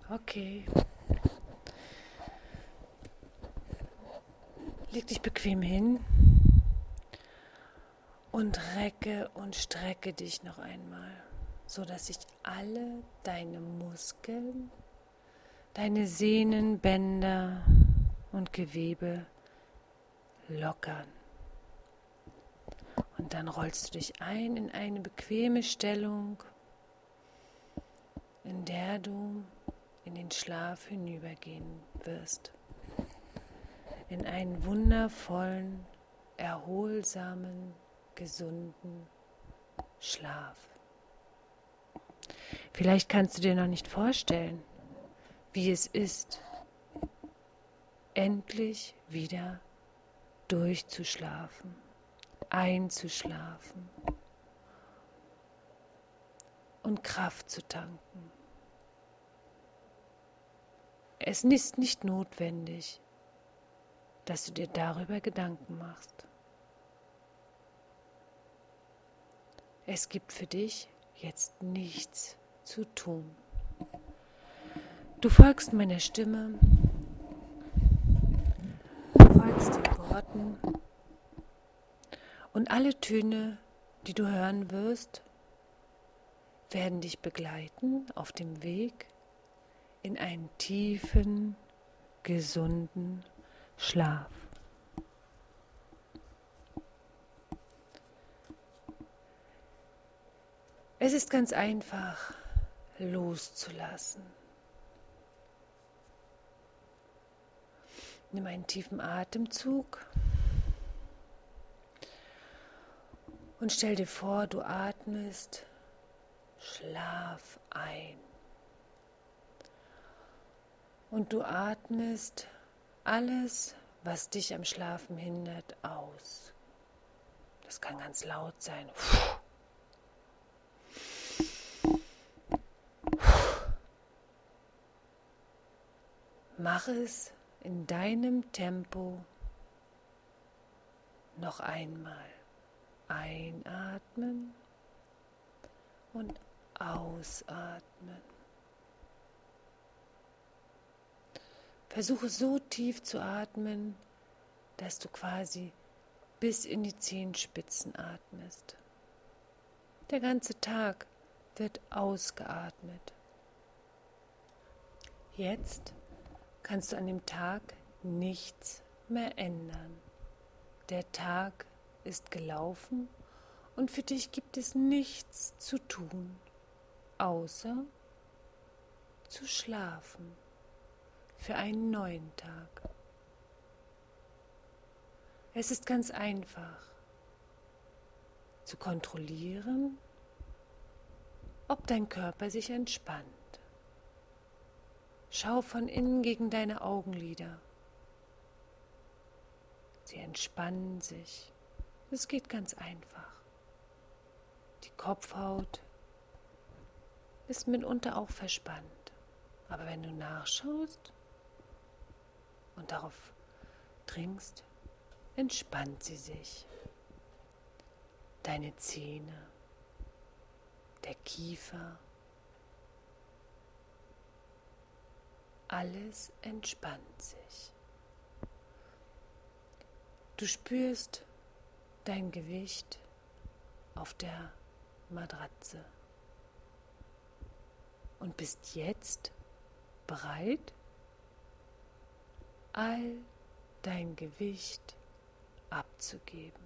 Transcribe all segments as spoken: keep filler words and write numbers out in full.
Okay. Leg dich bequem hin und recke und strecke dich noch einmal, sodass sich alle deine Muskeln, deine Sehnen, Bänder und Gewebe lockern. Und dann rollst du dich ein in eine bequeme Stellung, in der du in den Schlaf hinübergehen wirst. In einen wundervollen, erholsamen, gesunden Schlaf. Vielleicht kannst du dir noch nicht vorstellen, wie es ist, endlich wieder durchzuschlafen, einzuschlafen und Kraft zu tanken. Es ist nicht notwendig, dass du dir darüber Gedanken machst. Es gibt für dich jetzt nichts zu tun. Du folgst meiner Stimme, folgst den Worten und alle Töne, die du hören wirst, werden dich begleiten auf dem Weg in einen tiefen, gesunden Schlaf. Es ist ganz einfach, loszulassen. Nimm einen tiefen Atemzug und stell dir vor, du atmest Schlaf ein. Und du atmest alles, was dich am Schlafen hindert, aus. Das kann ganz laut sein. Mach es in deinem Tempo noch einmal. Einatmen und ausatmen. Versuche so tief zu atmen, dass du quasi bis in die Zehenspitzen atmest. Der ganze Tag wird ausgeatmet. Jetzt kannst du an dem Tag nichts mehr ändern. Der Tag ist gelaufen und für dich gibt es nichts zu tun, außer zu schlafen für einen neuen Tag. Es ist ganz einfach zu kontrollieren, ob dein Körper sich entspannt. Schau von innen gegen deine Augenlider. Sie entspannen sich. Es geht ganz einfach. Die Kopfhaut ist mitunter auch verspannt. Aber wenn du nachschaust und darauf dringst, entspannt sie sich. Deine Zähne, der Kiefer, alles entspannt sich. Du spürst dein Gewicht auf der Matratze und bist jetzt bereit, all dein Gewicht abzugeben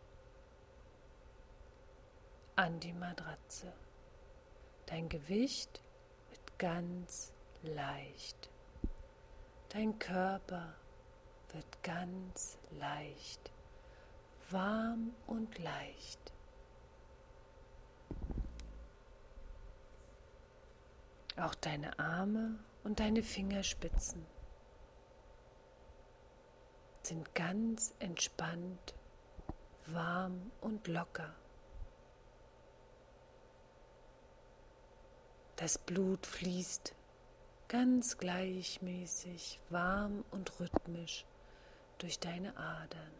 an die Matratze. Dein Gewicht wird ganz leicht. Dein Körper wird ganz leicht, warm und leicht. Auch deine Arme und deine Fingerspitzen sind ganz entspannt, warm und locker. Das Blut fließt ganz gleichmäßig, warm und rhythmisch durch deine Adern.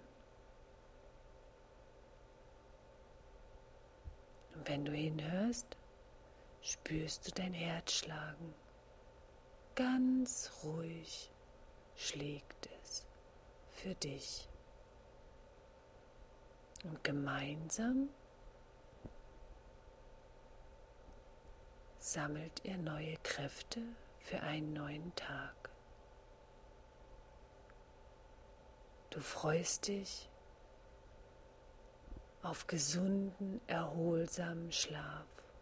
Und wenn du hinhörst, spürst du dein Herz schlagen. ganz ruhig schlägt es für dich. Und gemeinsam sammelt ihr neue Kräfte für einen neuen Tag. Du freust dich auf gesunden, erholsamen Schlaf.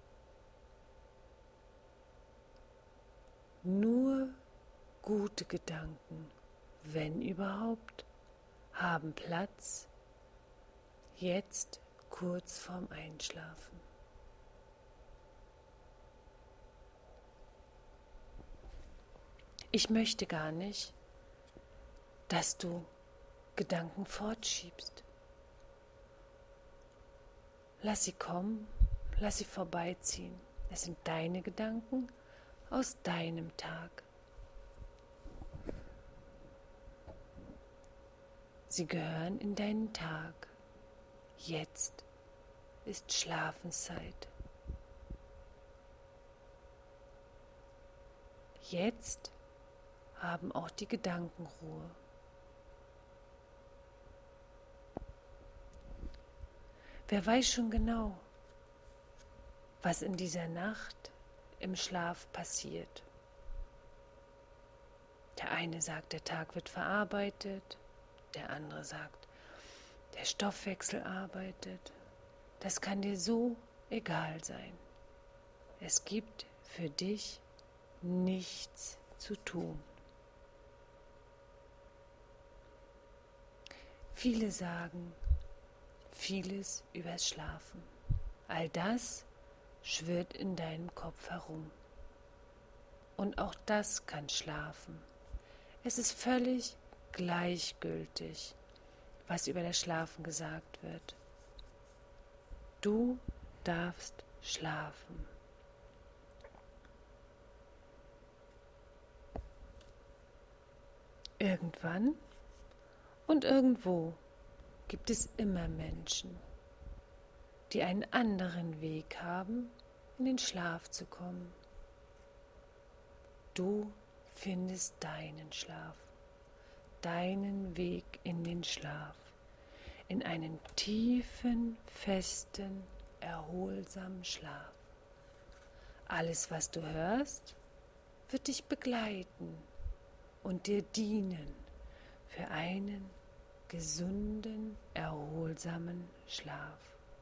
Nur gute Gedanken, wenn überhaupt, haben Platz, jetzt kurz vorm Einschlafen. Ich möchte gar nicht, dass du Gedanken fortschiebst. Lass sie kommen, lass sie vorbeiziehen. Es sind deine Gedanken aus deinem Tag. Sie gehören in deinen Tag. Jetzt ist Schlafenszeit. Jetzt haben auch die Gedanken Ruhe. Wer weiß schon genau, was in dieser Nacht im Schlaf passiert. Der eine sagt, der Tag wird verarbeitet, der andere sagt, der Stoffwechsel arbeitet. Das kann dir so egal sein. Es gibt für dich nichts zu tun. Viele sagen vieles übers Schlafen. All das schwirrt in deinem Kopf herum. Und auch das kann schlafen. Es ist völlig gleichgültig, was über das Schlafen gesagt wird. Du darfst schlafen. Irgendwann und irgendwo gibt es immer Menschen, die einen anderen Weg haben, in den Schlaf zu kommen. Du findest deinen Schlaf, deinen Weg in den Schlaf, in einen tiefen, festen, erholsamen Schlaf. Alles, was du hörst, wird dich begleiten und dir dienen für einen gesunden, erholsamen Schlaf.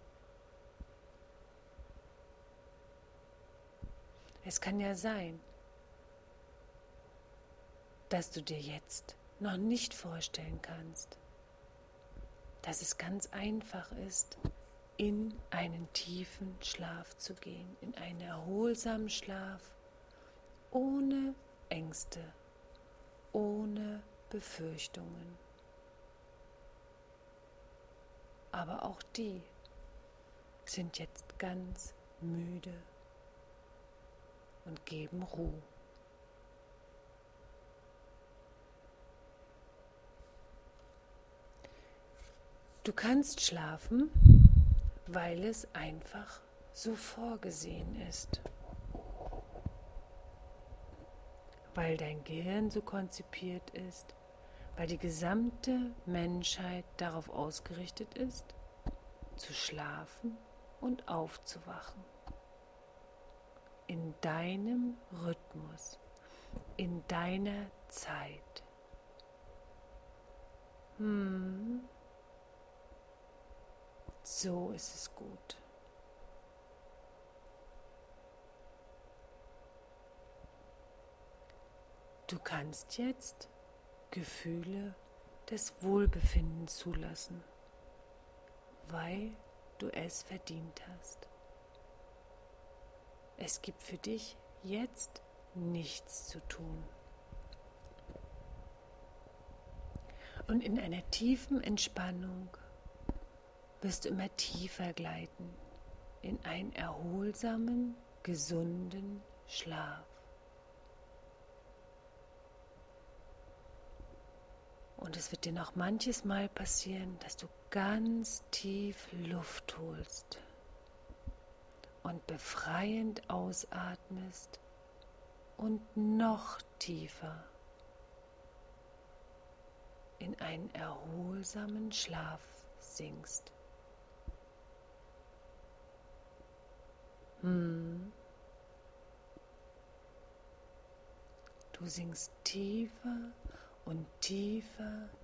Es kann ja sein, dass du dir jetzt noch nicht vorstellen kannst, dass es ganz einfach ist, in einen tiefen Schlaf zu gehen, in einen erholsamen Schlaf, ohne Ängste, ohne Befürchtungen. Aber auch die sind jetzt ganz müde und geben Ruhe. Du kannst schlafen, weil es einfach so vorgesehen ist. Weil dein Gehirn so konzipiert ist, weil die gesamte Menschheit darauf ausgerichtet ist, zu schlafen und aufzuwachen. In deinem Rhythmus, in deiner Zeit. Hm. So ist es gut. Du kannst jetzt Gefühle des Wohlbefindens zulassen, weil du es verdient hast. Es gibt für dich jetzt nichts zu tun. Und in einer tiefen Entspannung wirst du immer tiefer gleiten in einen erholsamen, gesunden Schlaf. Und es wird dir noch manches Mal passieren, dass du ganz tief Luft holst und befreiend ausatmest und noch tiefer in einen erholsamen Schlaf sinkst. Hm. Du sinkst tiefer und tiefer